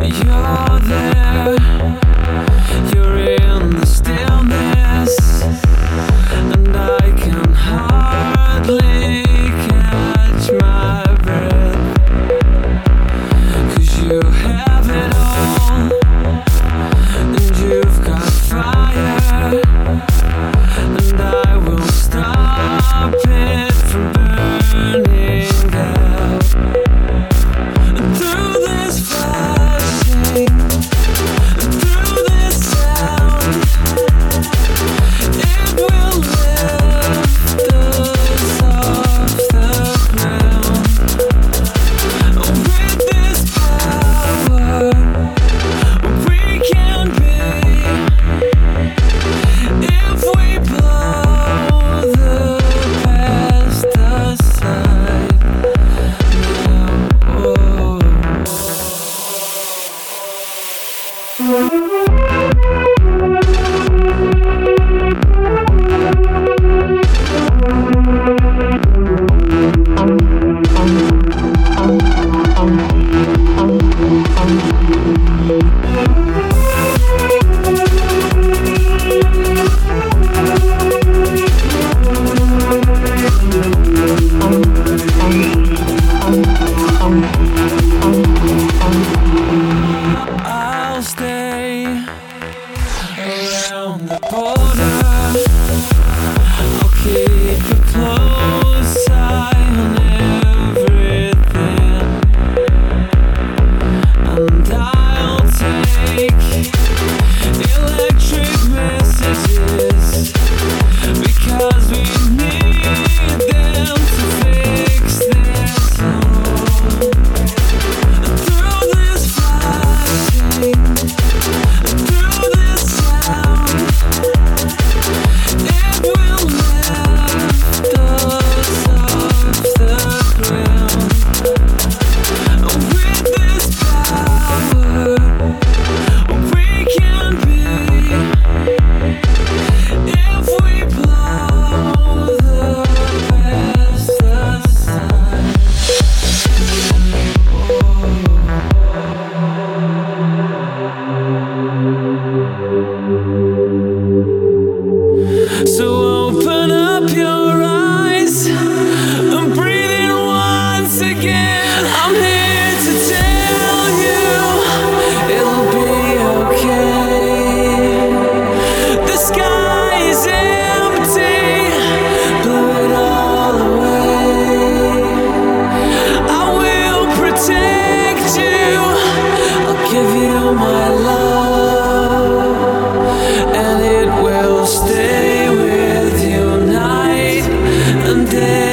You're there, you're in the stillness, and I can hardly catch my breath, 'cause you have it all, and you've got fire, and I will stop it from burning out. Through this flashing, through this sound, it will lift us off the ground. With this power, we can be, if we blow the past aside now. Oh. I'll stay around the border. I'll keep a close eye on everything, and I'll take electric messages, because we need them to fix this home. Through this flashing, through this sound, it will lift us off the ground. With this power, we can be, if we blow the past aside. So open up your eyes and breathe in once again. I'm here to tell you it'll be okay. The sky is empty, blew it all away. I will protect you, I'll give you my love, and it will stay with you night and day.